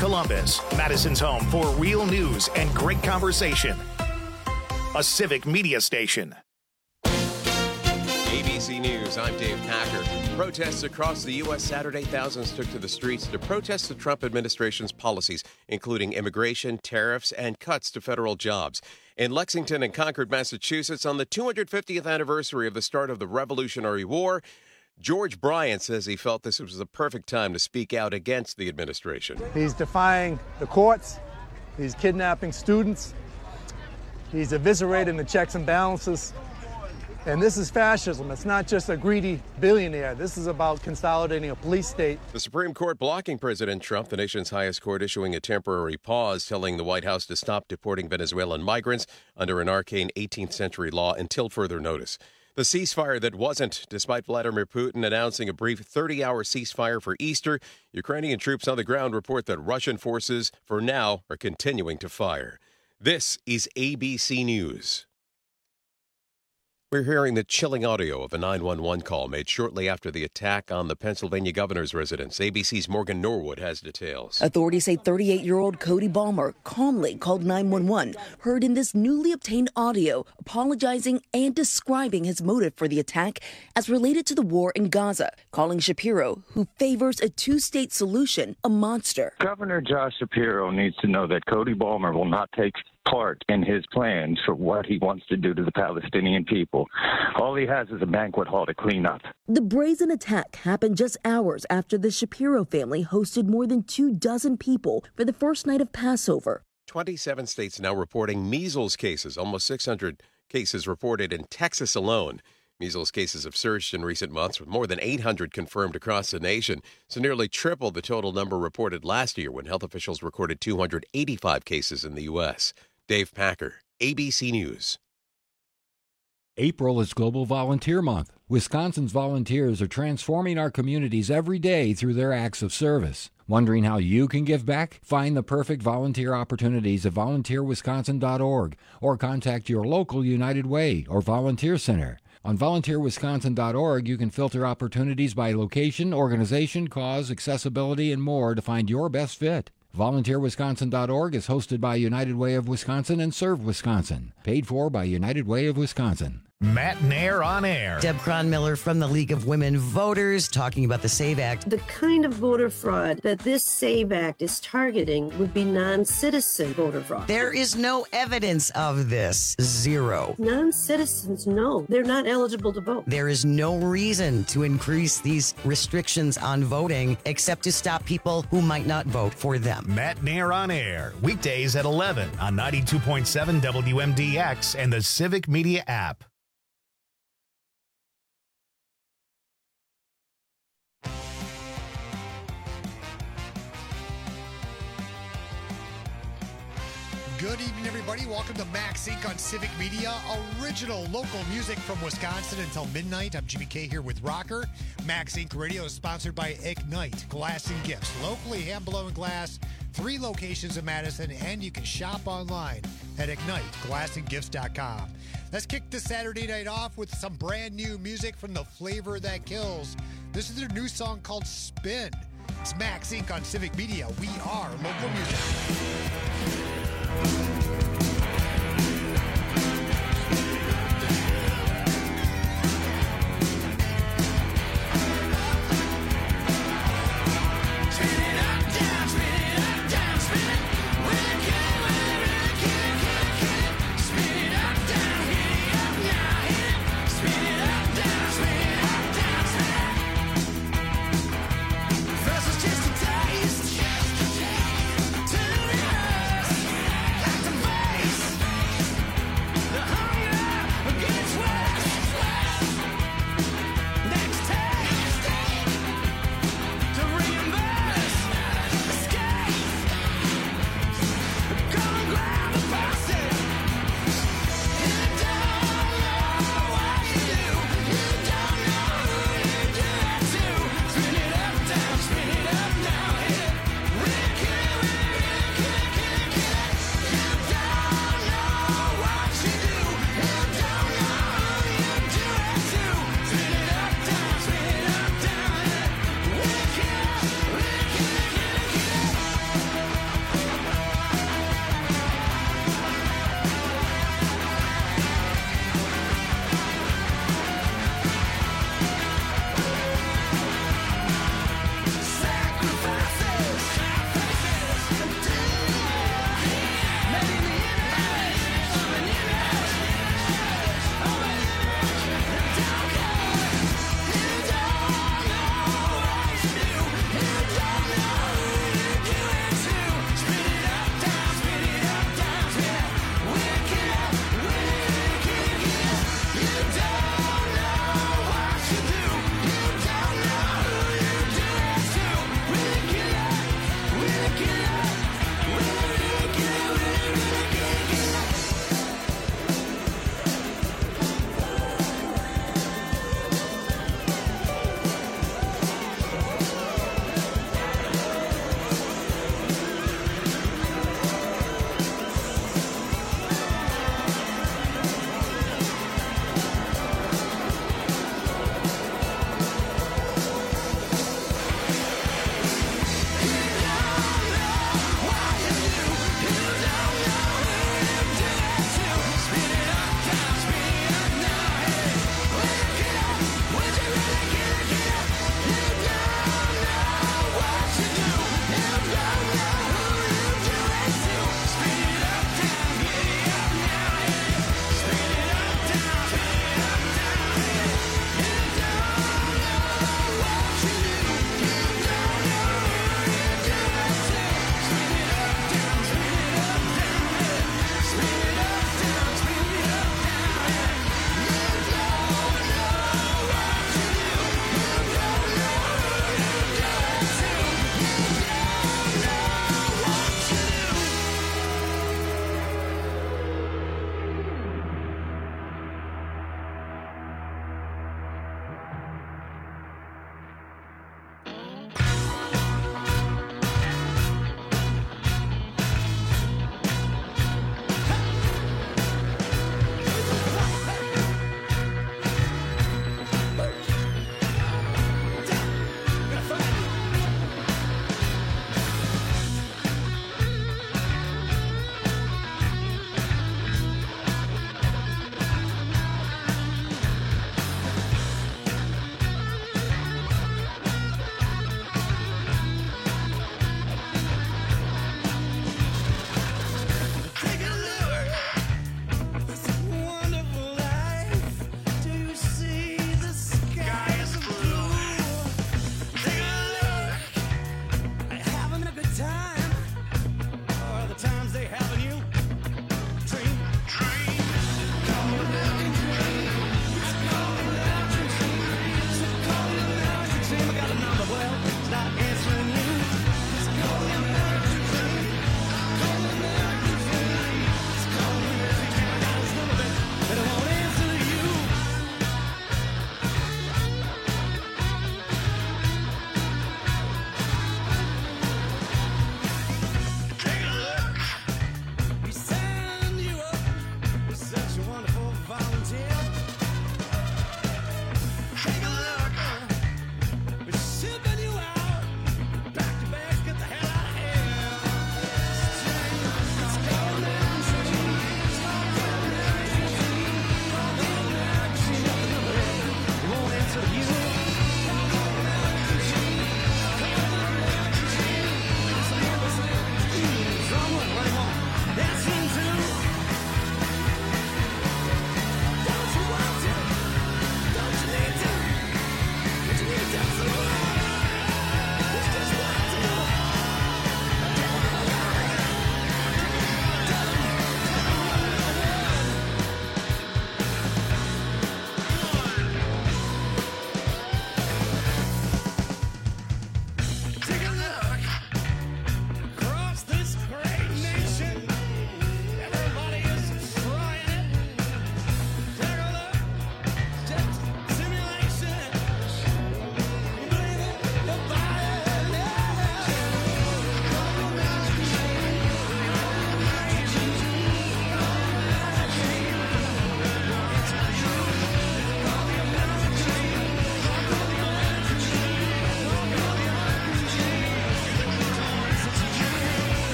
Columbus, Madison's home for real news and great conversation. A Civic Media station. ABC News, I'm Dave Packer. Protests across the U.S. Saturday, thousands took to the streets to protest the Trump administration's policies, including immigration, tariffs, and cuts to federal jobs. In Lexington and Concord, Massachusetts, on the 250th anniversary of the start of the Revolutionary War, George Bryant says he felt this was the perfect time to speak out against the administration. He's defying the courts. He's kidnapping students. He's eviscerating the checks and balances. And this is fascism. It's not just a greedy billionaire. This is about consolidating a police state. The Supreme Court blocking President Trump, the nation's highest court issuing a temporary pause, telling the White House to stop deporting Venezuelan migrants under an arcane 18th century law until further notice. The ceasefire that wasn't, despite Vladimir Putin announcing a brief 30-hour ceasefire for Easter, Ukrainian troops on the ground report that Russian forces, for now, are continuing to fire. This is ABC News. We're hearing the chilling audio of a 911 call made shortly after the attack on the Pennsylvania governor's residence. ABC's Morgan Norwood has details. Authorities say 38-year-old Cody Balmer calmly called 911, heard in this newly obtained audio, apologizing and describing his motive for the attack as related to the war in Gaza, calling Shapiro, who favors a two-state solution, a monster. Governor Josh Shapiro needs to know that Cody Balmer will not take part in his plans for what he wants to do to the Palestinian people. All he has is a banquet hall to clean up. The brazen attack happened just hours after the Shapiro family hosted more than 24 people for the first night of Passover. 27 states now reporting measles cases, almost 600 cases reported in Texas alone. Measles cases have surged in recent months, with more than 800 confirmed across the nation. So nearly triple the total number reported last year when health officials recorded 285 cases in the U.S. Dave Packer, ABC News. April is Global Volunteer Month. Wisconsin's volunteers are transforming our communities every day through their acts of service. Wondering how you can give back? Find the perfect volunteer opportunities at volunteerwisconsin.org or contact your local United Way or volunteer center. On volunteerwisconsin.org, you can filter opportunities by location, organization, cause, accessibility, and more to find your best fit. VolunteerWisconsin.org is hosted by United Way of Wisconsin and Serve Wisconsin. Paid for by United Way of Wisconsin. Matt Nair on air. Deb Cronmiller from the League of Women Voters talking about the SAVE Act. The kind of voter fraud that this SAVE Act is targeting would be non-citizen voter fraud. There is no evidence of this. Zero. Non-citizens, no. They're not eligible to vote. There is no reason to increase these restrictions on voting except to stop people who might not vote for them. Matt Nair on air. Weekdays at 11 on 92.7 WMDX and the Civic Media app. Good evening, everybody. Welcome to Max Inc. on Civic Media. Original local music from Wisconsin until midnight. I'm Jimmy K here with Rocker. Max Inc. Radio is sponsored by Ignite Glass and Gifts. Locally hand-blown glass, 3 locations in Madison, and you can shop online at IgniteGlassandGifts.com. Let's kick this Saturday night off with some brand new music from The Flavor That Kills. This is their new song called Spin. It's Max Inc. on Civic Media. We are local music. First it's just a taste, till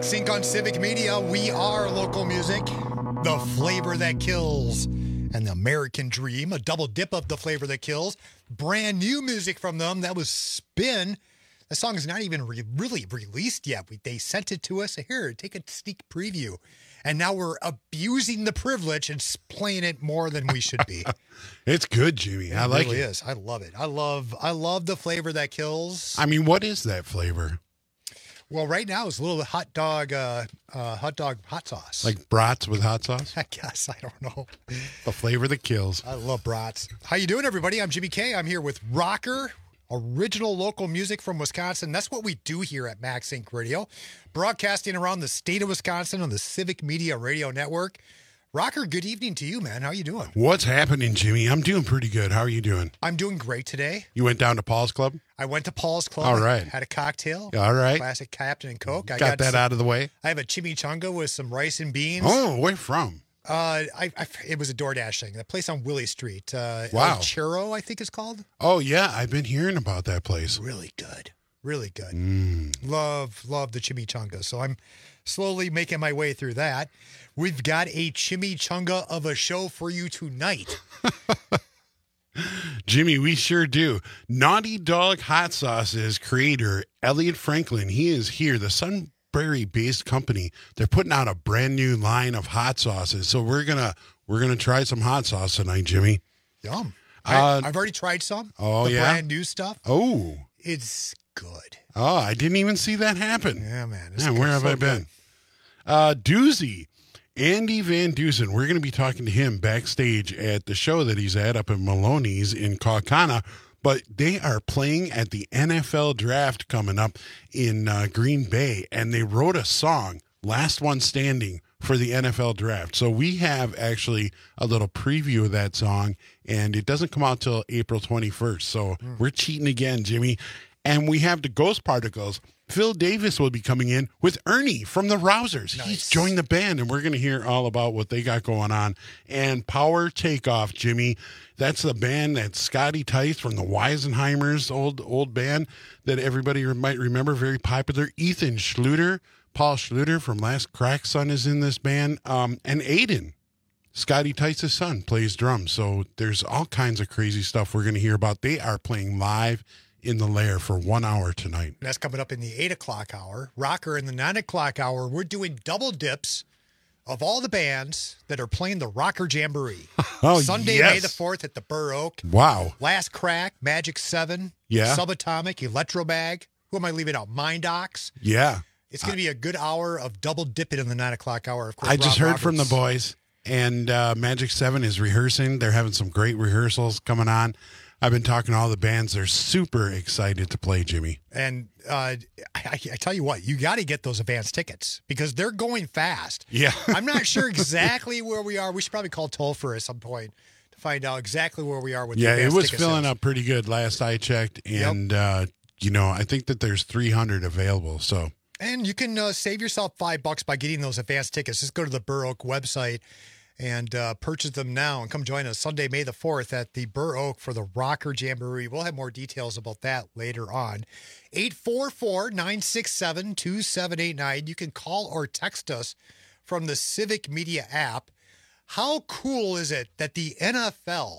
Max Inc. on Civic Media. We are local music, the flavor that kills, and the American Dream, a double dip of the flavor that kills. Brand new music from them. That was Spin. The song is not even really released yet. They sent it to us. Here, take a sneak preview. And now we're abusing the privilege and playing it more than we should be. It's good, Jimmy. I like it. It really is. I love it. I love the flavor that kills. I mean, what is that flavor? Well, right now it's a little hot dog hot sauce. Like brats with hot sauce? I guess. I don't know. The flavor that kills. I love brats. How you doing, everybody? I'm Jimmy K. I'm here with Rocker, original local music from Wisconsin. That's what we do here at Max Inc. Radio, broadcasting around the state of Wisconsin on the Civic Media Radio Network. Rocker, good evening to you, man. How you doing? What's happening, Jimmy? I'm doing pretty good. How are you doing? I'm doing great today. You went down to Paul's Club? I went to Paul's Club. All right. Had a cocktail. All right. Classic Captain and Coke. I got that out of the way? I have a chimichanga with some rice and beans. Oh, where from? It was a DoorDash thing. The place on Willie Street. Wow. El Churro, I think it's called. Oh, yeah. I've been hearing about that place. Really good. Really good. Love the chimichanga. So I'm slowly making my way through that. We've got a chimichanga of a show for you tonight. Jimmy, we sure do. Naughty Dog Hot Sauce's creator, Elliot Franklin, he is here. The Sunbury-based company, they're putting out a brand new line of hot sauces. So we're gonna try some hot sauce tonight, Jimmy. Yum. I've already tried some. Oh, the yeah? brand new stuff. Oh. It's good. Oh, I didn't even see that happen. Yeah, man. Man, where have I been? Doozy. Andy Van Dusen, we're going to be talking to him backstage at the show that he's at up in Maloney's in Kaukauna, but they are playing at the NFL draft coming up in Green Bay, and they wrote a song, Last One Standing, for the NFL draft. So we have actually a little preview of that song, and it doesn't come out till April 21st. So we're cheating again, Jimmy. And we have the Ghost Particles. Phil Davis will be coming in with Ernie from the Rousers. Nice. He's joined the band, and we're going to hear all about what they got going on. And Power Takeoff, Jimmy. That's the band that Scotty Tice from the Weisenheimers, old band that everybody might remember, very popular. Ethan Schluter, Paul Schluter from Last Crack Son is in this band. And Aiden, Scotty Tice's son, plays drums. So there's all kinds of crazy stuff we're going to hear about. They are playing live in the Lair for 1 hour tonight. That's coming up in the 8 o'clock hour. Rocker in the 9 o'clock hour. We're doing double dips of all the bands that are playing the Rocker Jamboree. Oh, Sunday, yes. May the 4th at the Burr Oak. Wow. Last Crack, Magic 7, Yeah. Subatomic, Electrobag. Who am I leaving out? Mindox. Yeah. It's going to be a good hour of double dipping in the 9 o'clock hour. Of course, I just Rob heard from the Roberts. boys, and Magic 7 is rehearsing. They're having some great rehearsals coming on. I've been talking to all the bands. They're super excited to play, Jimmy. And I tell you what, you got to get those advance tickets because they're going fast. Yeah. I'm not sure exactly where we are. We should probably call toll-free at some point to find out exactly where we are with the Yeah, it advance was ticket filling sales. up pretty good last I checked, and, I think that there's 300 available, so. And you can save yourself $5 by getting those advance tickets. Just go to the Burr Oak website and purchase them now and come join us Sunday, May the 4th at the Burr Oak for the Rocker Jamboree. We'll have more details about that later on. 844-967-2789. You can call or text us from the Civic Media app. How cool is it that the NFL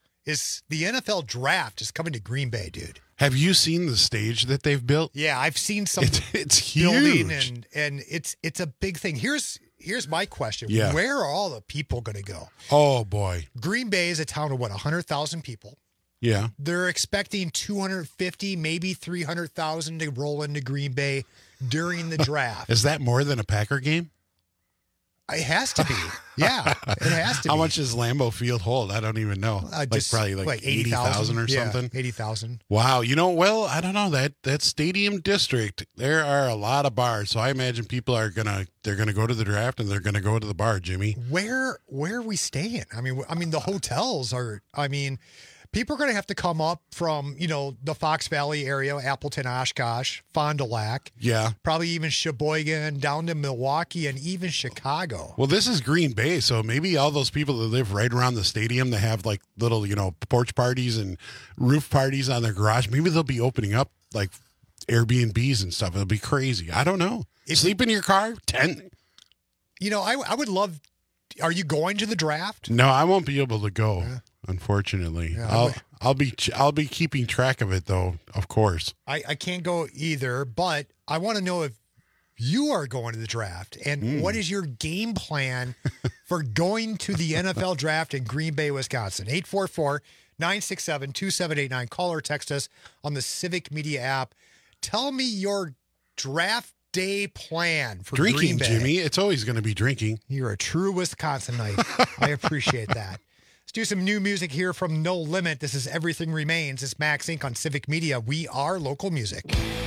draft is coming to Green Bay, dude? Have you seen the stage that they've built? Yeah, I've seen some it's building huge. and it's a big thing. Here's my question. Yeah. Where are all the people going to go? Oh, boy. Green Bay is a town of, 100,000 people. Yeah. They're expecting 250, maybe 300,000 to roll into Green Bay during the draft. Is that more than a Packer game? It has to be. Yeah, it has to be. How much does Lambeau Field hold? I don't even know. Probably 80,000 or something. 80,000. Wow. I don't know that stadium district. There are a lot of bars, so I imagine people are gonna go to the draft and they're gonna go to the bar. Jimmy, where are we staying? I mean, the hotels are. People are going to have to come up from, the Fox Valley area, Appleton, Oshkosh, Fond du Lac. Yeah. Probably even Sheboygan, down to Milwaukee, and even Chicago. Well, this is Green Bay, so maybe all those people that live right around the stadium that have like little, porch parties and roof parties on their garage, maybe they'll be opening up like Airbnbs and stuff. It'll be crazy. I don't know. Sleep in your car, tent. I would love. Are you going to the draft? No, I won't be able to go. Yeah. Unfortunately, yeah, I'll be keeping track of it though. Of course, I can't go either. But I want to know if you are going to the draft and what is your game plan for going to the NFL draft in Green Bay, Wisconsin? 844-967-2789. Call or text us on the Civic Media app. Tell me your draft day plan for drinking, Green Bay. Jimmy. It's always going to be drinking. You're a true Wisconsinite. I appreciate that. Let's do some new music here from No Limit. This is Everything Remains. It's Max Inc. on Civic Media. We are local music.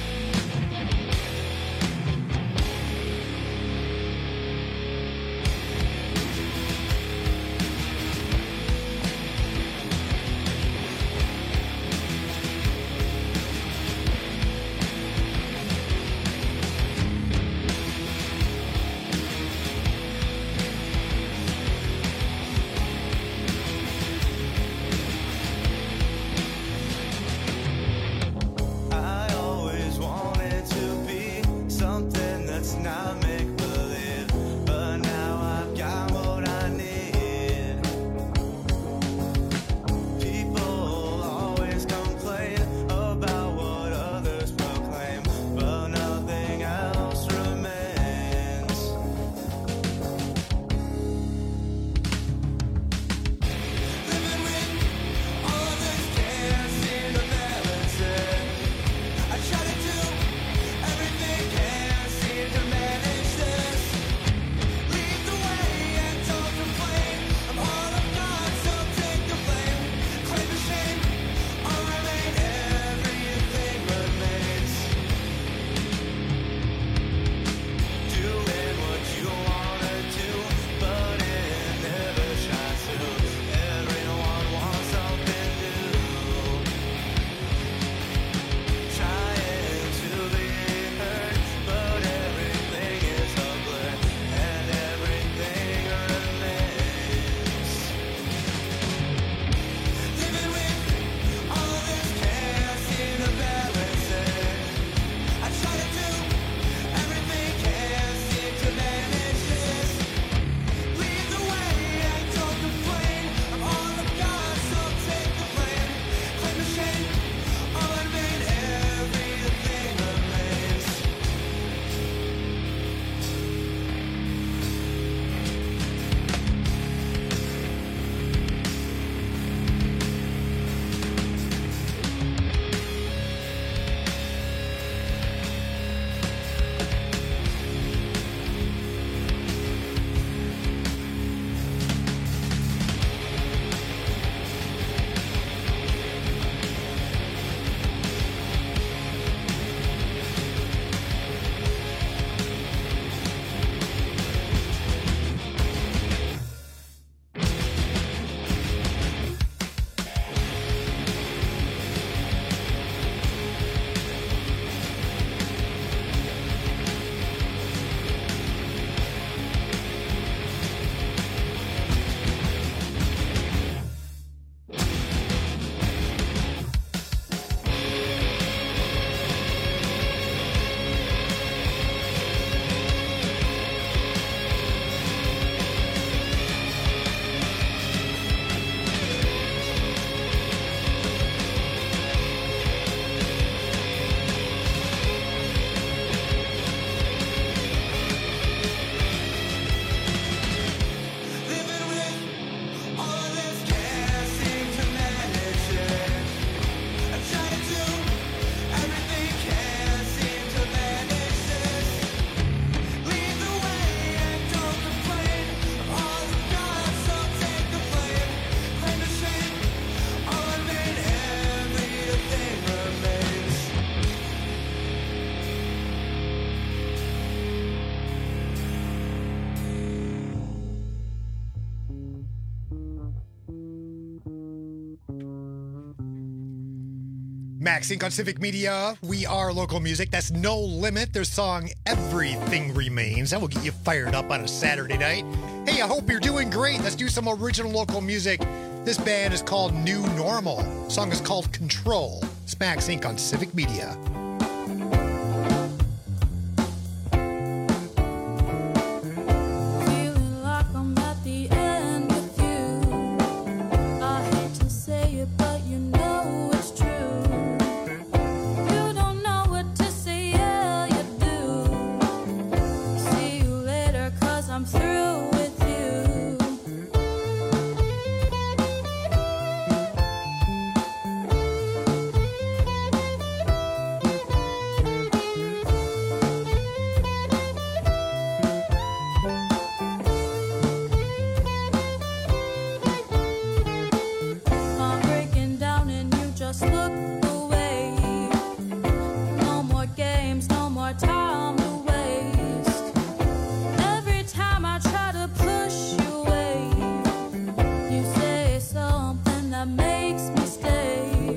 Max Inc. on Civic Media. We are local music. That's No Limit. Their song Everything Remains. That will get you fired up on a Saturday night. Hey, I hope you're doing great. Let's do some original local music. This band is called New Normal. The song is called Control. It's Max Inc. on Civic Media. that makes me stay.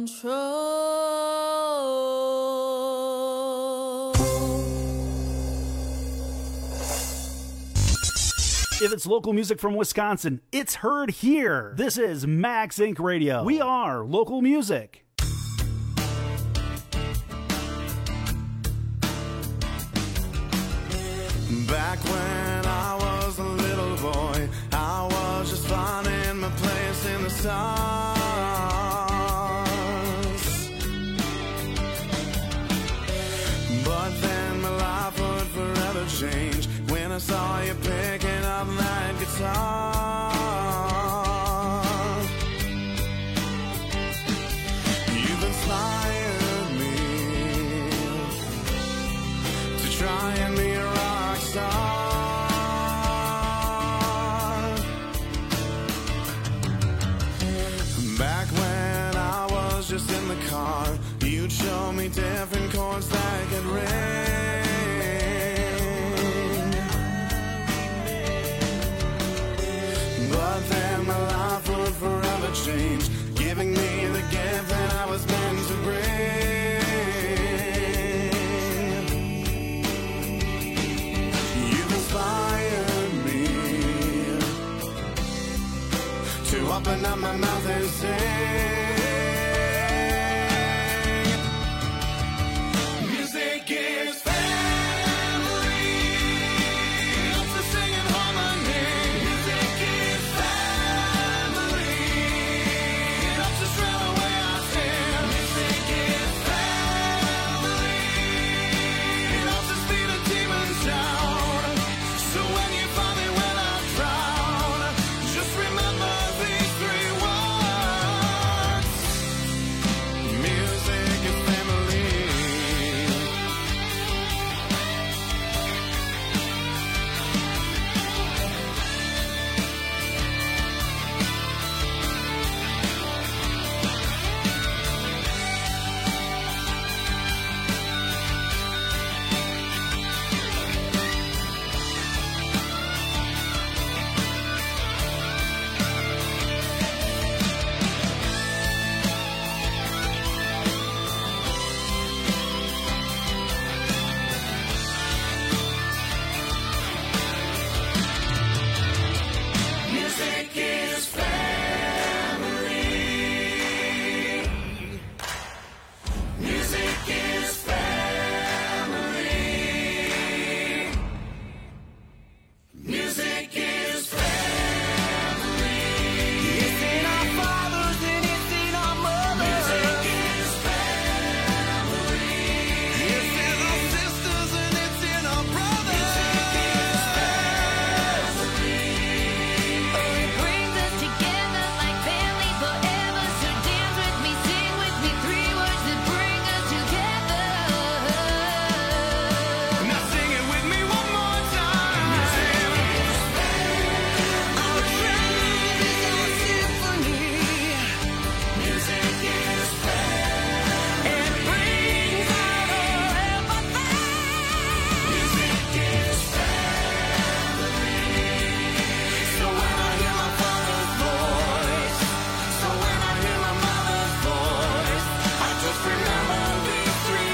control. If it's local music from Wisconsin, it's heard here. This is Max Inc. Radio. We are local music. Back when I was a little boy, I was just finding my place in the stars. But then my life would forever change when I saw you picking up that guitar. You've inspired me to try and be a rock star. Back when I was just in the car, you'd show me different chords that could ring. But then my life would forever change, giving me the gift that I was meant to bring. You've inspired me to open up my mouth and sing. Music is family. Lots of singing harmony. Music is family. It helps us drown away our sin. Music is family. It helps us beat the demons down. So when you find me when I drown, just remember these three words. Music is family. Music is family. Music is family. Music is family. It's in our fathers and it's in our mothers. Music is family. It's in our sisters and it's in our brothers. Music is family. Oh, it brings us together like family forever. So dance with me, sing with me, three words that bring us together. Now sing it with me one more time. Our truth is our symphony. Music is family. It brings out our empathy. Music is family. So when I hear my father's voice, so when I hear my mother's voice, I just remember these three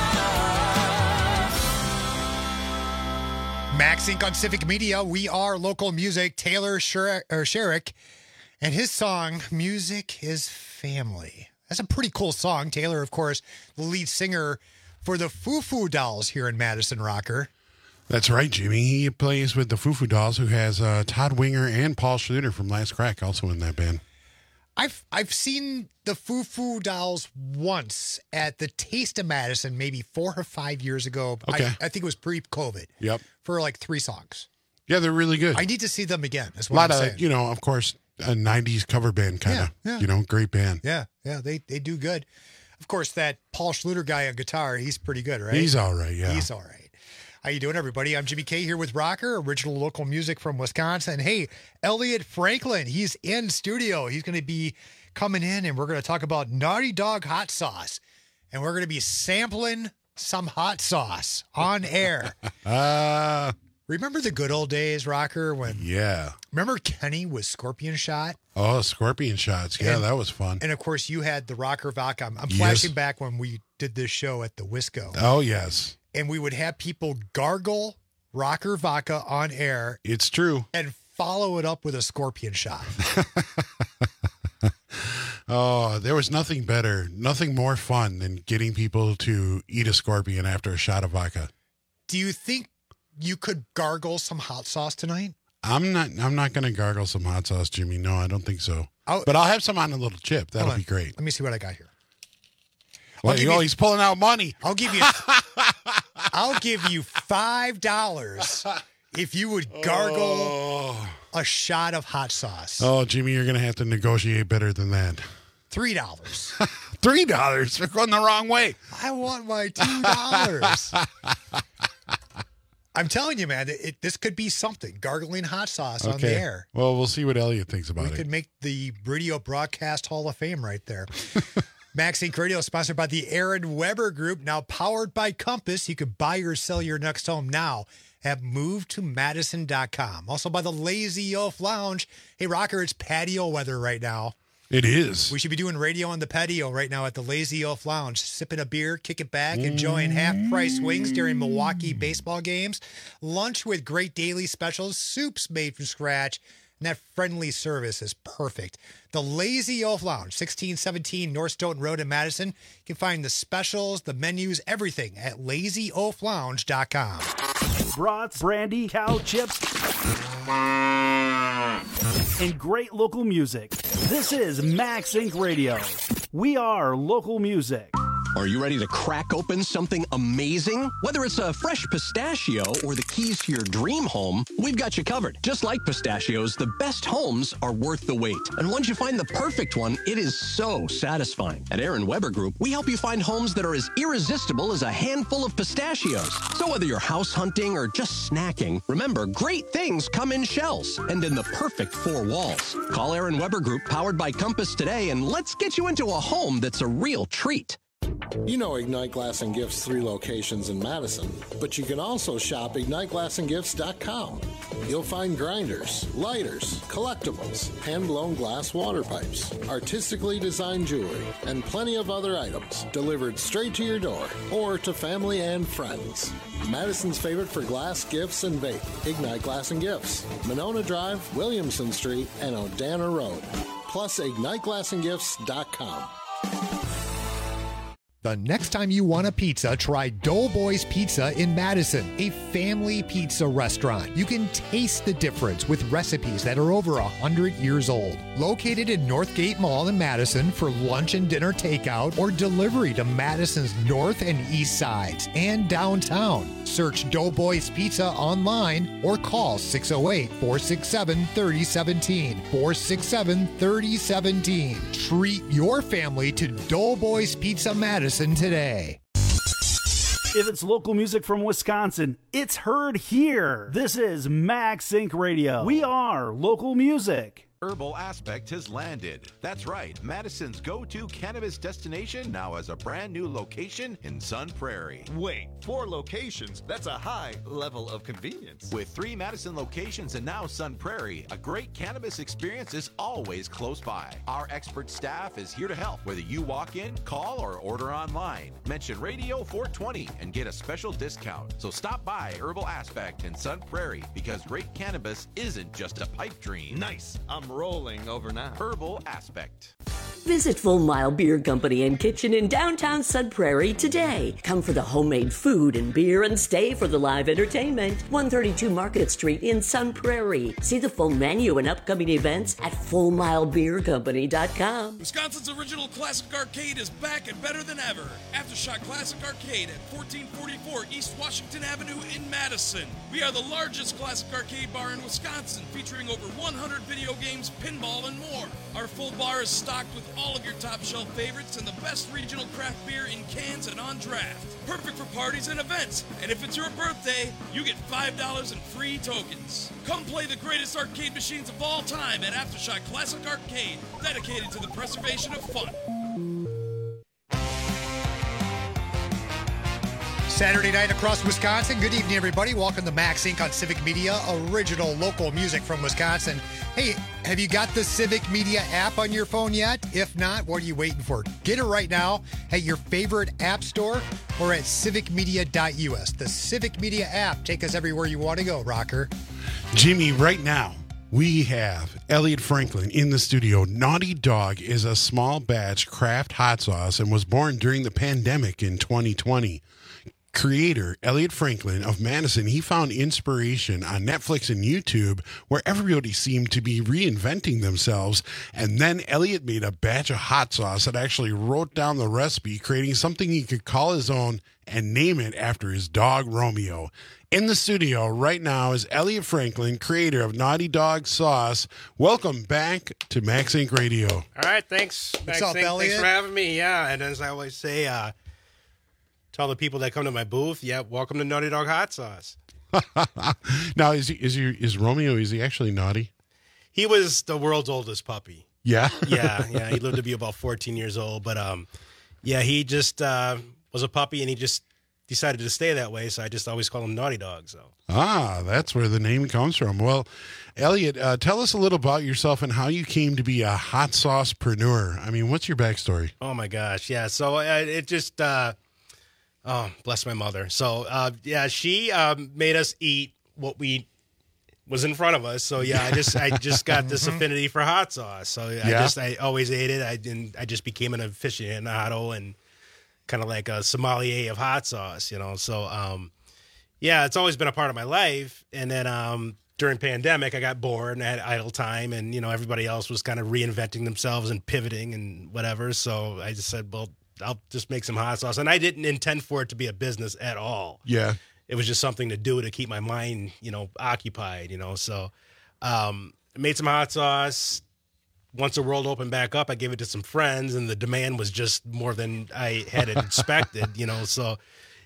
words. Max Inc. on Civic Media. We are local music. Taylor Sherrick and his song, Music is Family. That's a pretty cool song. Taylor, of course, the lead singer for the Foo Foo Dolls here in Madison Rocker. That's right, Jimmy. He plays with the Foo Foo Dolls, who has Todd Winger and Paul Schluter from Last Crack also in that band. I've seen the Foo Foo Dolls once at the Taste of Madison, maybe 4 or 5 years ago. Okay. I think it was pre-COVID. Yep. For like 3 songs. Yeah, they're really good. I need to see them again. That's A what lot I'm of, saying. you know, of course, a 90s cover band kind of, Yeah. great band. Yeah, they do good. Of course, that Paul Schluter guy on guitar, he's pretty good, right? He's all right, yeah. He's all right. How you doing, everybody? I'm Jimmy K here with Rocker, original local music from Wisconsin. Hey, Elliot Franklin, he's in studio. He's going to be coming in, and we're going to talk about Naughty Dog hot sauce. And we're going to be sampling some hot sauce on air. Remember the good old days, Rocker, when remember Kenny was Scorpion Shot? Oh, Scorpion Shots. Yeah, that was fun. And of course you had the Rocker Vodka. I'm flashing back when we did this show at the Wisco. Oh, yes. And we would have people gargle Rocker Vodka on air. It's true. And follow it up with a Scorpion Shot. Oh, there was nothing better, nothing more fun than getting people to eat a scorpion after a shot of vodka. Do you think you could gargle some hot sauce tonight? I'm not going to gargle some hot sauce, Jimmy. No, I don't think so. But I'll have some on a little chip. That'll be great. Let me see what I got here. Well, he's pulling out money. I'll give you $5 if you would gargle a shot of hot sauce. Oh, Jimmy, you're going to have to negotiate better than that. $3. $3? We're going the wrong way. I want my $2. I'm telling you, man, this could be something. Gargling hot sauce on the air. Well, we'll see what Elliot thinks about it. We could make the Radio Broadcast Hall of Fame right there. Max Inc. Radio is sponsored by the Aaron Weber Group, now powered by Compass. You could buy or sell your next home now at MoveToMadison.com. Also by the Lazy Oaf Lounge. Hey, Rocker, it's patio weather right now. It is. We should be doing radio on the patio right now at the Lazy Oaf Lounge, sipping a beer, kick it back, enjoying half-price wings during Milwaukee baseball games, lunch with great daily specials, soups made from scratch, and that friendly service is perfect. The Lazy Oaf Lounge, 1617 North Stoughton Road in Madison. You can find the specials, the menus, everything at LazyOafLounge.com. Brats, brandy, cow chips, and great local music. This is Max Inc. Radio. We are local music. Are you ready to crack open something amazing? Whether it's a fresh pistachio or the keys to your dream home, we've got you covered. Just like pistachios, the best homes are worth the wait. And once you find the perfect one, it is so satisfying. At Aaron Weber Group, we help you find homes that are as irresistible as a handful of pistachios. So whether you're house hunting or just snacking, remember, great things come in shells and in the perfect 4 walls. Call Aaron Weber Group, powered by Compass today, and let's get you into a home that's a real treat. You know Ignite Glass and Gifts' 3 locations in Madison, but you can also shop IgniteGlassandGifts.com. You'll find grinders, lighters, collectibles, hand-blown glass water pipes, artistically designed jewelry, and plenty of other items delivered straight to your door or to family and friends. Madison's favorite for glass, gifts, and vape. Ignite Glass and Gifts, Monona Drive, Williamson Street, and Odana Road. Plus, IgniteGlassandGifts.com. The next time you want a pizza, try Doughboys Pizza in Madison, a family pizza restaurant. You can taste the difference with recipes that are over 100 years old. Located in Northgate Mall in Madison for lunch and dinner takeout or delivery to Madison's north and east sides and downtown. Search Doughboys Pizza online or call 608-467-3017. 467-3017. Treat your family to Doughboys Pizza Madison today. If it's local music from Wisconsin, it's heard here. This is Max Inc. Radio. We are local music. Herbal Aspect has landed. That's right, Madison's go-to cannabis destination now has a brand new location in Sun Prairie. Wait, 4 locations? That's a high level of convenience. With 3 Madison locations and now Sun Prairie, a great cannabis experience is always close by. Our expert staff is here to help, whether you walk in, call, or order online. Mention Radio 420 and get a special discount. So stop by Herbal Aspect in Sun Prairie because great cannabis isn't just a pipe dream. Nice. I'm rolling over now. Herbal Aspect. Visit Full Mile Beer Company and Kitchen in downtown Sun Prairie today. Come for the homemade food and beer and stay for the live entertainment. 132 Market Street in Sun Prairie. See the full menu and upcoming events at FullMileBeerCompany.com. Wisconsin's original classic arcade is back and better than ever. Aftershock Classic Arcade at 1444 East Washington Avenue in Madison. We are the largest classic arcade bar in Wisconsin, featuring over 100 video games, pinball, and more. Our full bar is stocked with all of your top shelf favorites and the best regional craft beer in cans and on draft. Perfect for parties and events. And if it's your birthday, you get $5 in free tokens. Come play the greatest arcade machines of all time at Aftershock Classic Arcade, dedicated to the preservation of fun. Saturday night across Wisconsin. Good evening, everybody. Welcome to Max Inc. on Civic Media, original local music from Wisconsin. Hey, have you got the Civic Media app on your phone yet? If not, what are you waiting for? Get it right now at your favorite app store or at civicmedia.us. The Civic Media app. Take us everywhere you want to go, Rocker. Jimmy, right now, we have Elliot Franklin in the studio. Naughty Dog is a small batch craft hot sauce and was born during the pandemic in 2020. Creator Elliot Franklin of Madison, he found inspiration on Netflix and YouTube where everybody seemed to be reinventing themselves. And then Elliot made a batch of hot sauce and actually wrote down the recipe, creating something he could call his own and name it after his dog, Romeo. In the studio right now is Elliot Franklin, creator of Naughty Dog Sauce. Welcome back to Max Inc. Radio. All right, thanks. What's up, Elliot? Thanks for having me. Yeah, and as I always say, tell the people that come to my booth, welcome to Naughty Dog Hot Sauce. Now, is Romeo, is he actually naughty? He was the world's oldest puppy. Yeah? Yeah. He lived to be about 14 years old. But, he just was a puppy, and he just decided to stay that way, so I just always call him Naughty Dog. So. That's where the name comes from. Well, Elliot, tell us a little about yourself and how you came to be a hot saucepreneur. I mean, what's your backstory? Oh, my gosh. Yeah, so it just... oh, bless my mother. So, she made us eat what was in front of us. So, I just got this affinity for hot sauce. So, I always ate it. I just became an aficionado and kind of like a sommelier of hot sauce, So, it's always been a part of my life. And then during pandemic, I got bored and I had idle time, and everybody else was kind of reinventing themselves and pivoting and whatever. So I just said, well, I'll just make some hot sauce. And I didn't intend for it to be a business at all. Yeah. It was just something to do to keep my mind, occupied, So I made some hot sauce. Once the world opened back up, I gave it to some friends, and the demand was just more than I had expected, So,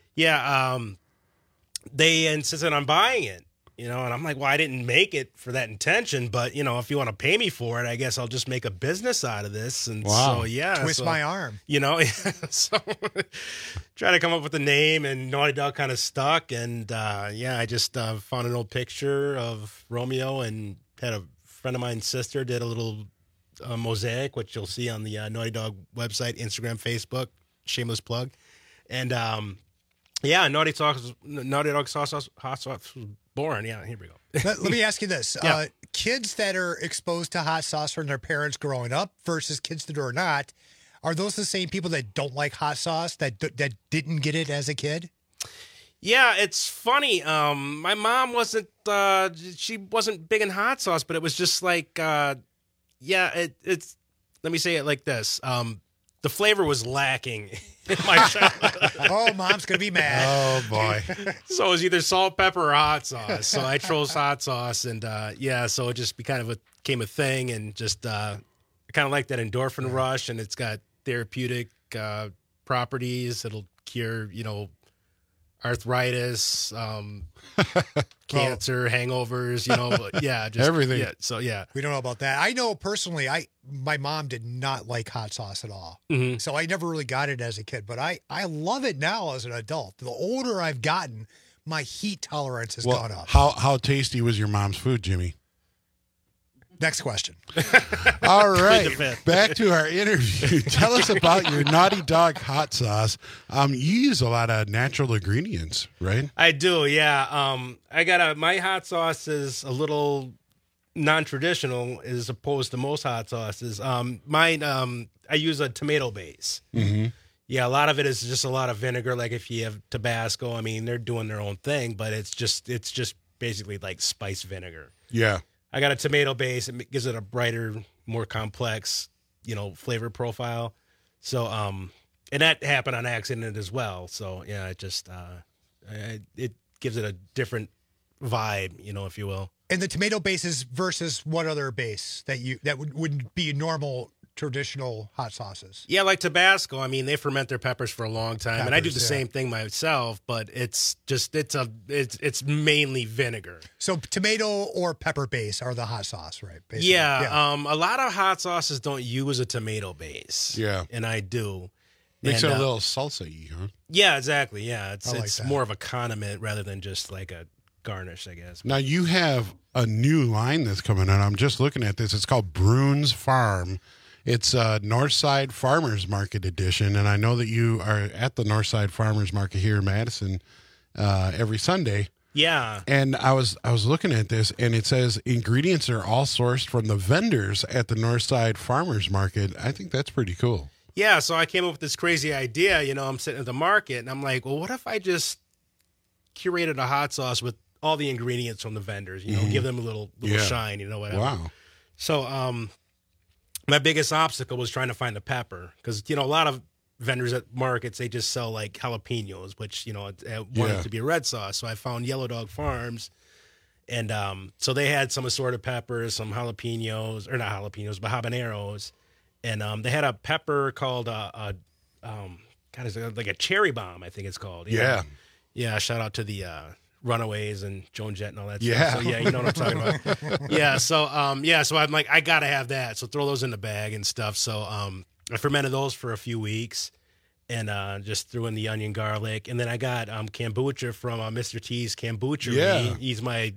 they insisted on buying it, and I'm like, well, I didn't make it for that intention, but, if you want to pay me for it, I guess I'll just make a business out of this. And wow. so, Twist my arm. So try to come up with a name, and Naughty Dog kind of stuck. And, I just found an old picture of Romeo and had a friend of mine's sister did a little mosaic, which you'll see on the Naughty Dog website, Instagram, Facebook, shameless plug. And, Naughty Dog Sauce hot sauce was born. Yeah, here we go. Let me ask you this. Yeah. Kids that are exposed to hot sauce from their parents growing up versus kids that are not, are those the same people that don't like hot sauce, that didn't get it as a kid? Yeah, it's funny. My mom wasn't she wasn't big in hot sauce, but it was just like it's let me say it like this. The flavor was lacking in my childhood. Oh, Mom's going to be mad. Oh, boy. So it was either salt, pepper, or hot sauce. So I chose hot sauce, and so it just became a thing, and just I kind of like that endorphin rush, and it's got therapeutic properties. It'll cure, arthritis, cancer, hangovers, but just everything. Yeah, so we don't know about that. I know personally, my mom did not like hot sauce at all, so I never really got it as a kid. But I love it now as an adult. The older I've gotten, my heat tolerance has gone up. How tasty was your mom's food, Jimmy? Next question. All right, back to our interview. Tell us about your Naughty Dog hot sauce. You use a lot of natural ingredients, right? I do, yeah. My hot sauce is a little non-traditional as opposed to most hot sauces. Mine, I use a tomato base. Mm-hmm. Yeah, a lot of it is just a lot of vinegar. Like if you have Tabasco, I mean, they're doing their own thing, but it's just basically like spiced vinegar. Yeah. I got a tomato base. It gives it a brighter, more complex, flavor profile. So, and that happened on accident as well. So, yeah, it just, it gives it a different vibe, if you will. And the tomato bases versus what other base that would be normal traditional hot sauces? Yeah, like Tabasco. I mean, they ferment their peppers for a long time, and I do the yeah. same thing myself. But it's mainly vinegar. So tomato or pepper base are the hot sauce, right? Basically. Yeah. A lot of hot sauces don't use a tomato base. Yeah, and I do. Makes And, it a little salsa-y, huh? Yeah, exactly. Yeah, it's I like it's that. more of a condiment rather than just like a garnish, I guess. Now, you have a new line that's coming out. I'm just looking at this. It's called Bruins Farm. It's Northside Farmers Market edition, and I know that you are at the Northside Farmers Market here in Madison every Sunday. Yeah. And I was looking at this, and it says ingredients are all sourced from the vendors at the Northside Farmers Market. I think that's pretty cool. Yeah, so I came up with this crazy idea. You know, I'm sitting at the market, and I'm like, well, what if I just curated a hot sauce with all the ingredients from the vendors? You know, Mhm. give them a little Yeah. shine. You know, whatever. Wow. So, my biggest obstacle was trying to find the pepper because you know a lot of vendors at markets they just sell like jalapenos, which you know I wanted Yeah. to be a red sauce. So I found Yellow Dog Farms, and so they had some assorted peppers, some jalapenos or not jalapenos, but habaneros, and they had a pepper called God, is it like a cherry bomb? I think it's called. Yeah. Yeah. Shout out to the Runaways and Joan Jett and all that Yeah. stuff. So yeah, you know what I'm talking about. Yeah. So so I'm like, I gotta have that. So throw those in the bag and stuff. So I fermented those for a few weeks and just threw in the onion, garlic, and then I got kombucha from Mr. T's Kombucha. Yeah. He's my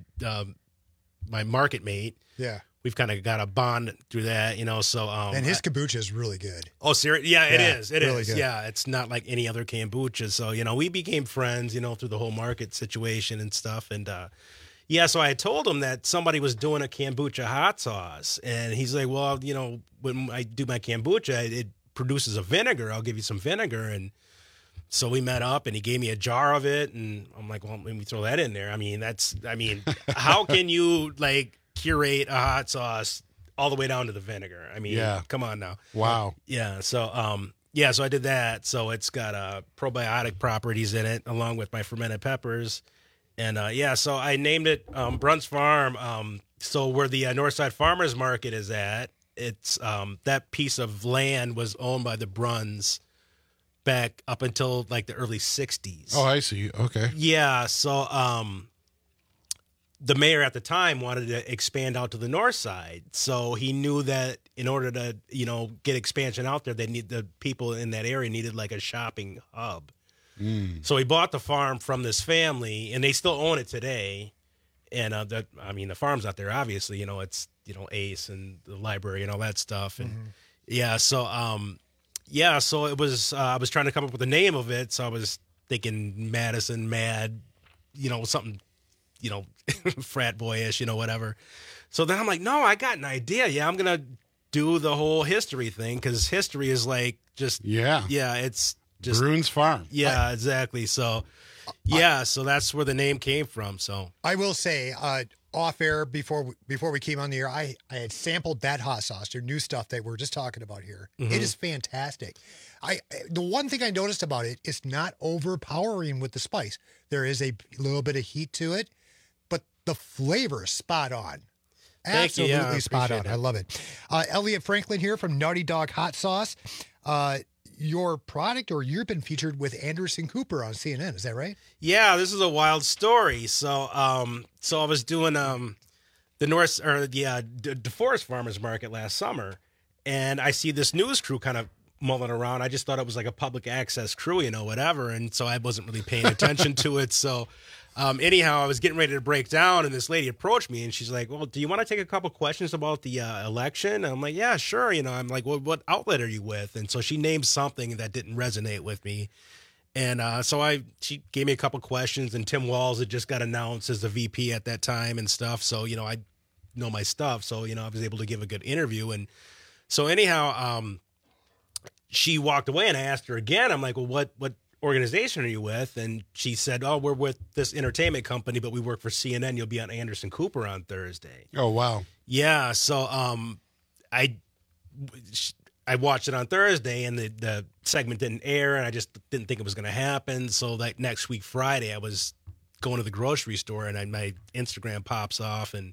my market mate. Yeah. We've kind of got a bond through that, you know. So And his kombucha is really good. Oh, serious? Yeah, it Yeah, is. It really is. good. Yeah, it's not like any other kombucha. So, you know, we became friends, you know, through the whole market situation and stuff. And, yeah, so I told him that somebody was doing a kombucha hot sauce. And he's like, well, you know, when I do my kombucha, it produces a vinegar. I'll give you some vinegar. And so we met up and he gave me a jar of it. And I'm like, well, let me throw that in there. I mean, how can you, like, curate a hot sauce all the way down to the vinegar? I mean, Yeah. come on now. Wow. Yeah. So, so I did that. So it's got probiotic properties in it, along with my fermented peppers, and so I named it Bruns Farm. So where the Northside Farmers Market is at, it's that piece of land was owned by the Bruns back up until like the early '60s. Oh, I see. Okay. Yeah. So, the mayor at the time wanted to expand out to the north side. So he knew that in order to, you know, get expansion out there, the people in that area needed like a shopping hub. So he bought the farm from this family and they still own it today. And the farm's out there, obviously, you know, it's, you know, Ace and the library and all that stuff. And so it was, I was trying to come up with a name of it. So I was thinking Madison Mad, you know, something, you know, frat boyish, you know, whatever. So then I'm like, no, I got an idea. Yeah, I'm going to do the whole history thing because history is like just, it's just Bruins Farm. Yeah, exactly. So, so that's where the name came from. So I will say, off air before we came on the air, I had sampled that hot sauce, their new stuff that we're just talking about here. Mhm. It is fantastic. The one thing I noticed about it, it's not overpowering with the spice. There is a little bit of heat to it, but the flavor is spot on. Thank you. Absolutely Yeah, I spot on. appreciate it. I love it. Elliot Franklin here from Naughty Dog Hot Sauce. Your product, or you've been featured with Anderson Cooper on CNN, is that right? yeah, this is a wild story. So, so I was doing the DeForest Farmers Market last summer, and I see this news crew kind of mulling around. I just thought it was like a public access crew, you know, whatever, and so I wasn't really paying attention to it. So, anyhow, I was getting ready to break down, and this lady approached me, and she's like, "Well, do you want to take a couple questions about the election?" And I'm like, "Yeah, sure." You know, I'm like, "Well, what outlet are you with?" And so she named something that didn't resonate with me. And she gave me a couple questions, and Tim Walz had just got announced as the VP at that time and stuff. So, you know, I know my stuff. So, you know, I was able to give a good interview. And so anyhow, she walked away and I asked her again. I'm like, well, what organization are you with? And she said, oh, we're with this entertainment company, but we work for CNN. You'll be on Anderson Cooper on Thursday. Oh, wow. Yeah. So I watched it on Thursday and the segment didn't air and I just didn't think it was going to happen. So like next week, Friday, I was going to the grocery store and my Instagram pops off and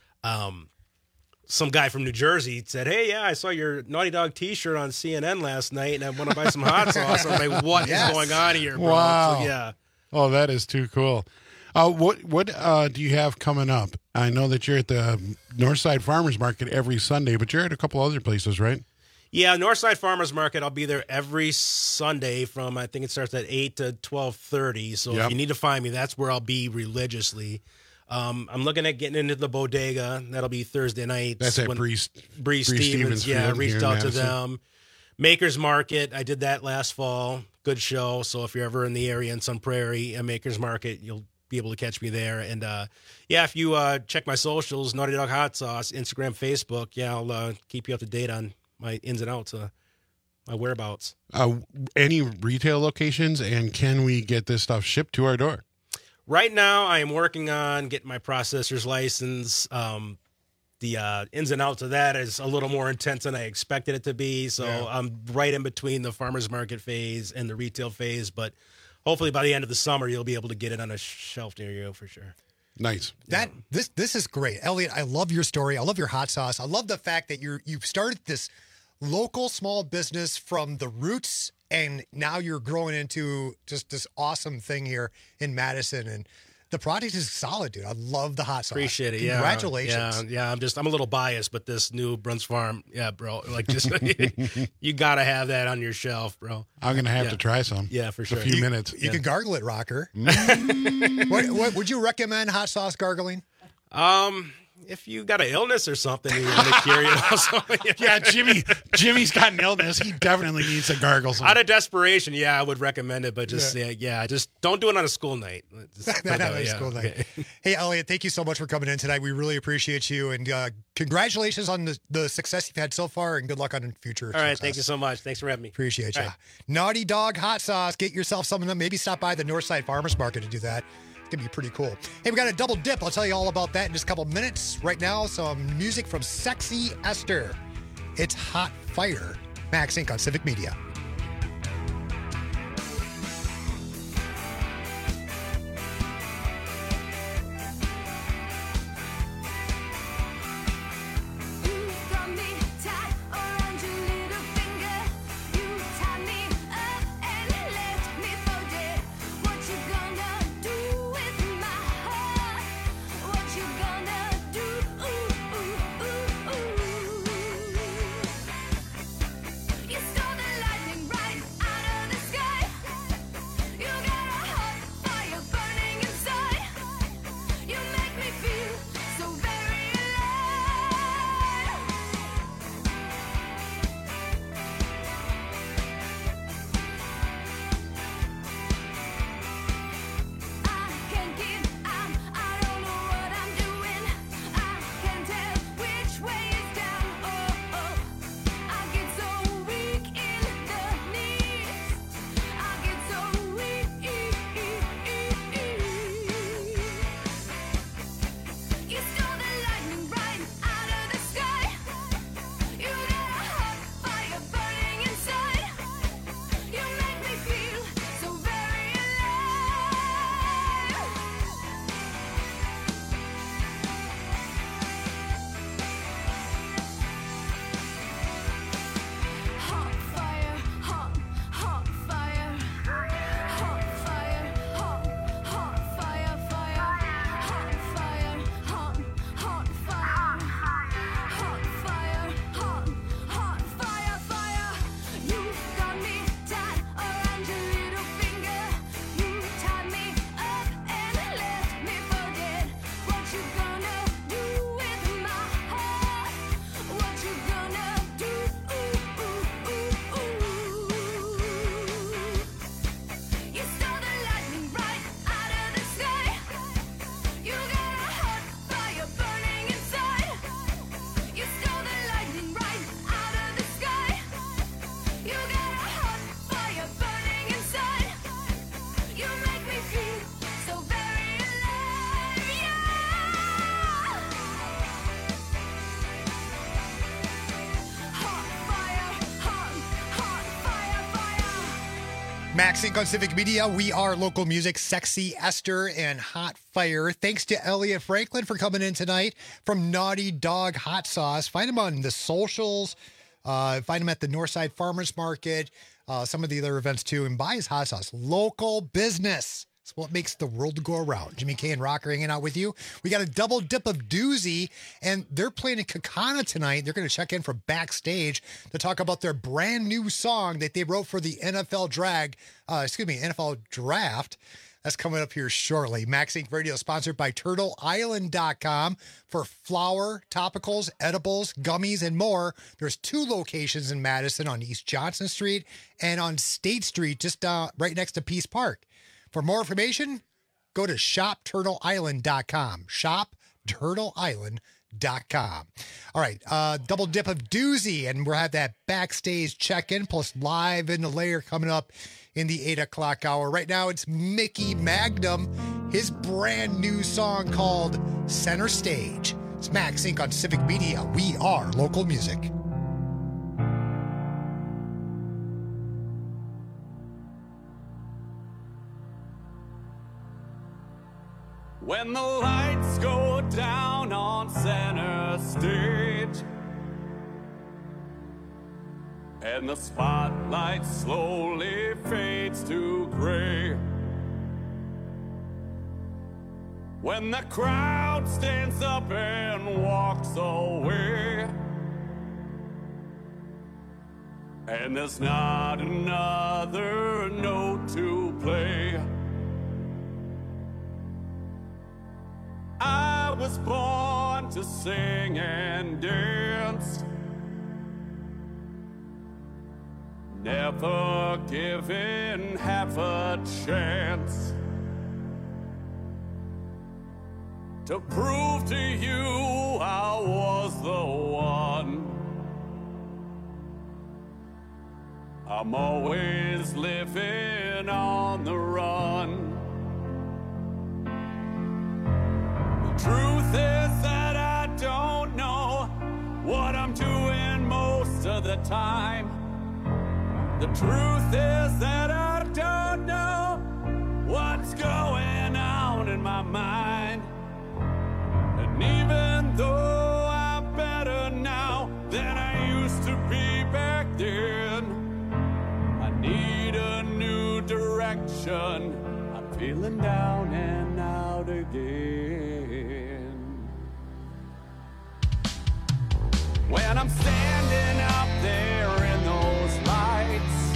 some guy from New Jersey said, hey, yeah, I saw your Naughty Dog t-shirt on CNN last night and I want to buy some hot sauce. I'm like, what is going on here, bro? Wow. So, yeah. Oh, that is too cool. What do you have coming up? I know that you're at the Northside Farmers Market every Sunday, but you're at a couple other places, right? Yeah, Northside Farmers Market. I'll be there every Sunday from, I think it starts at 8 to 12:30. So Yep. if you need to find me, that's where I'll be religiously. I'm looking at getting into the bodega. That'll be Thursday night. That's at Bree Stevens. Yeah, Field reached here in out to Madison. them. Makers Market. I did that last fall. Good show. So if you're ever in the area in Sun Prairie, at Makers Market, you'll be able to catch me there. And yeah, if you check my socials, Naughty Dog Hot Sauce, Instagram, Facebook, yeah, I'll keep you up to date on my ins and outs, my whereabouts. Any retail locations, and can we get this stuff shipped to our door? Right now, I am working on getting my processor's license. The ins and outs of that is a little more intense than I expected it to be. So I'm right in between the farmer's market phase and the retail phase. But hopefully by the end of the summer, you'll be able to get it on a shelf near you for sure. Nice. This is great, Elliot. I love your story. I love your hot sauce. I love the fact that you've started this local small business from the roots, and now you're growing into just this awesome thing here in Madison. And the product is solid, dude. I love the hot sauce. Appreciate it. Congratulations. Yeah. I'm a little biased, but this new Bruns Farm, yeah, bro. Like, just you got to have that on your shelf, bro. I'm gonna have to try some. Yeah, for sure. A few minutes. You can gargle it, Rocker. What would you recommend hot sauce gargling? If you got an illness or something, you want to cure it also. Yeah, Jimmy's got an illness. He definitely needs to gargle some. Out of desperation, yeah, I would recommend it, but just just don't do it on a school night. Not on a school night. Hey, Elliot, thank you so much for coming in tonight. We really appreciate you, and congratulations on the success you've had so far, and good luck on the future. All right, thank you so much. Thanks for having me. Appreciate you. All right. Naughty Dog Hot Sauce. Get yourself some of them. Maybe stop by the Northside Farmers Market to do that. It's going to be pretty cool. Hey, we got a double dip. I'll tell you all about that in just a couple minutes. Right now, some music from Sexy Esther. It's Hot Fire. Max Inc. on Civic Media. Max Inc. on Civic Media. We are local music, Sexy Esther and Hot Fire. Thanks to Elliot Franklin for coming in tonight from Naughty Dog Hot Sauce. Find him on the socials. Find him at the Northside Farmers Market. Some of the other events too. And buy his hot sauce. Local business. It's what makes the world go around. Jimmy K and Rocker hanging out with you. We got a double dip of Doozy, and they're playing in Kakana tonight. They're going to check in from backstage to talk about their brand new song that they wrote for the NFL Draft. That's coming up here shortly. Max Inc. Radio is sponsored by TurtleIsland.com for flour, topicals, edibles, gummies, and more. There's 2 locations in Madison on East Johnson Street and on State Street, just right next to Peace Park. For more information, go to ShopTurtleIsland.com. ShopTurtleIsland.com. All right, double dip of Doozy, and we'll have that backstage check-in plus live in the layer coming up in the 8 o'clock hour. Right now, it's Mickey Magnum, his brand new song called Center Stage. It's Max Inc. on Civic Media. We are local music. When the lights go down on center stage and the spotlight slowly fades to gray, when the crowd stands up and walks away, and there's not another note to play, I was born to sing and dance, never given half a chance to prove to you I was the one. I'm always living on the run. Truth is that I don't know what I'm doing most of the time. The truth is that I don't know what's going on in my mind. And even though I'm better now than I used to be back then, I need a new direction. I'm feeling down and out again. When I'm standing up there in those lights,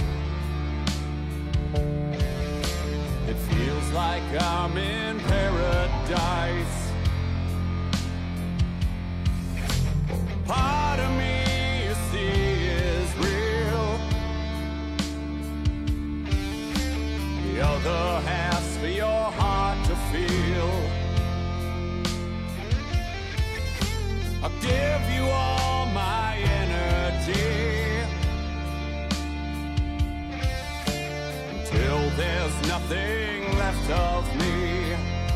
it feels like I'm in paradise. Part of me, you see, is real. The other half's for your heart to feel. I'll give you all my energy until there's nothing left of me.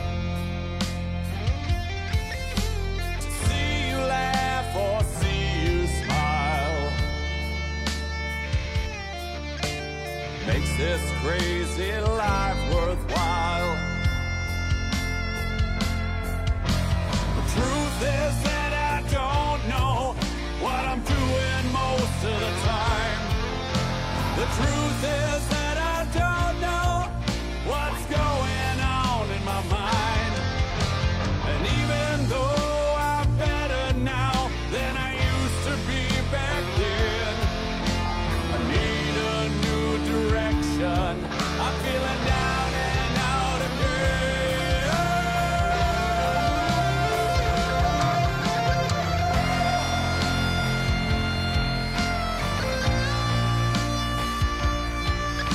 To see you laugh or see you smile makes this crazy life worthwhile. The truth is that I don't know what I'm doing most of the time. The truth is that I don't know what's going on in my mind. And even though I'm better now than I used to be back then, I need a new direction. I'm feeling down and out again.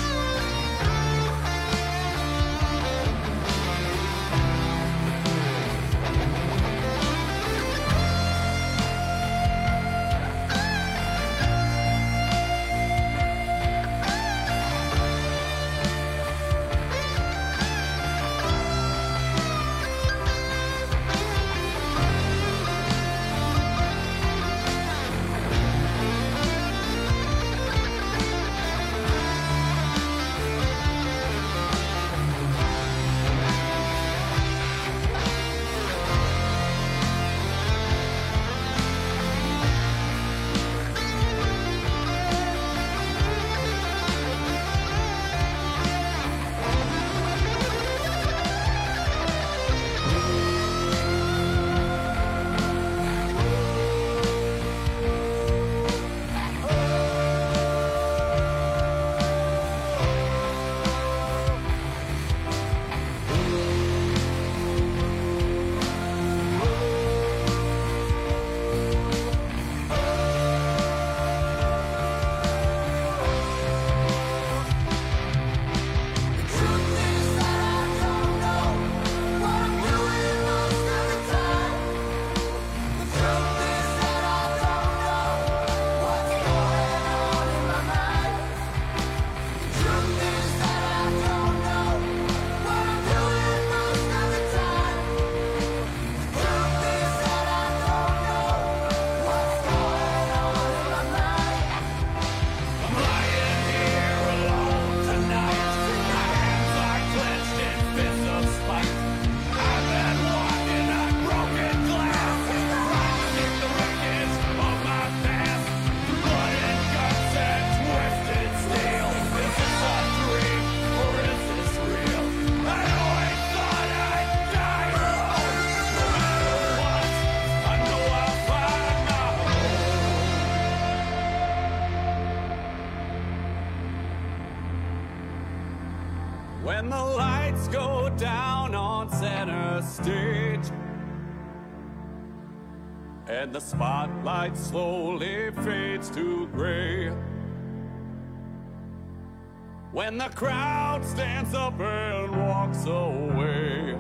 when the lights go down on center stage and the spotlight slowly fades to gray, when the crowd stands up and walks away,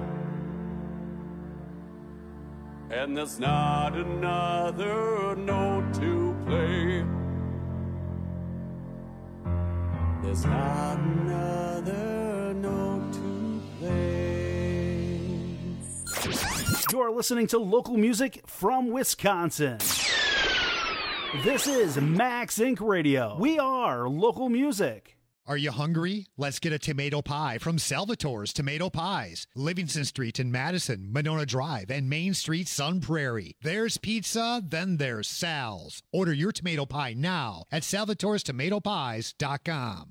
and there's not another note to play. There's not another note to play. You're listening to local music from Wisconsin. This is Max Inc. Radio. We are local music. Are you hungry? Let's get a tomato pie from Salvatore's Tomato Pies. Livingston Street in Madison, Monona Drive, and Main Street, Sun Prairie. There's pizza, then there's Sal's. Order your tomato pie now at salvatorestomatopies.com.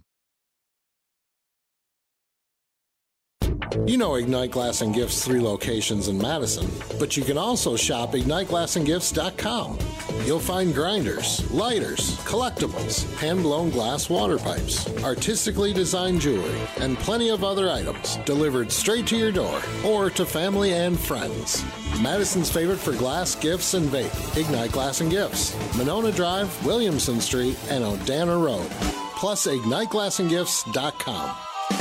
You know Ignite Glass and Gifts 3 locations in Madison, but you can also shop IgniteGlassandGifts.com. You'll find grinders, lighters, collectibles, hand-blown glass water pipes, artistically designed jewelry, and plenty of other items delivered straight to your door or to family and friends. Madison's favorite for glass, gifts, and vape. Ignite Glass and Gifts, Monona Drive, Williamson Street, and Odana Road. Plus IgniteGlassandGifts.com.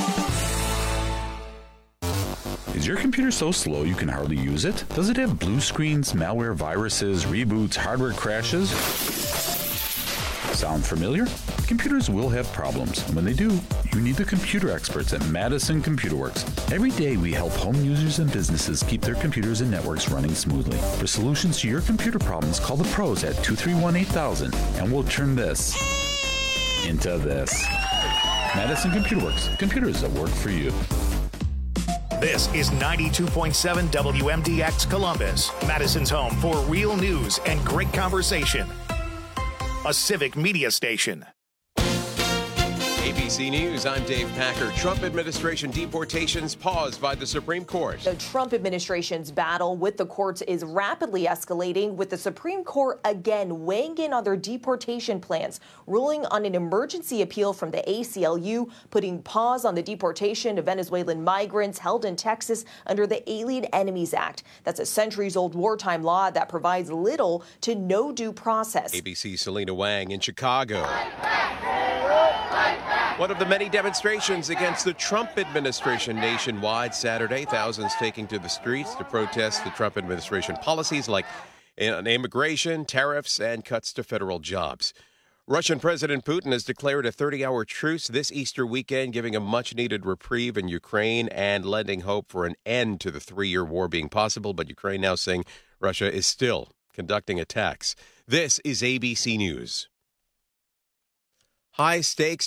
Is your computer so slow you can hardly use it? Does it have blue screens, malware, viruses, reboots, hardware crashes? Sound familiar? Computers will have problems, and when they do, you need the computer experts at Madison Computer Works. Every day we help home users and businesses keep their computers and networks running smoothly. For solutions to your computer problems, call the pros at 231-8000, and we'll turn this into this. Madison Computer Works. Computers that work for you. This is 92.7 WMDX Columbus, Madison's home for real news and great conversation. A civic media station. ABC News, I'm Dave Packer. Trump administration deportations paused by the Supreme Court. The Trump administration's battle with the courts is rapidly escalating, with the Supreme Court again weighing in on their deportation plans, ruling on an emergency appeal from the ACLU, putting pause on the deportation of Venezuelan migrants held in Texas under the Alien Enemies Act. That's a centuries-old wartime law that provides little to no due process. ABC's Selena Wang in Chicago. One of the many demonstrations against the Trump administration nationwide Saturday. Thousands taking to the streets to protest the Trump administration policies like immigration, tariffs, and cuts to federal jobs. Russian President Putin has declared a 30-hour truce this Easter weekend, giving a much-needed reprieve in Ukraine and lending hope for an end to the 3-year war being possible. But Ukraine now saying Russia is still conducting attacks. This is ABC News. High-stakes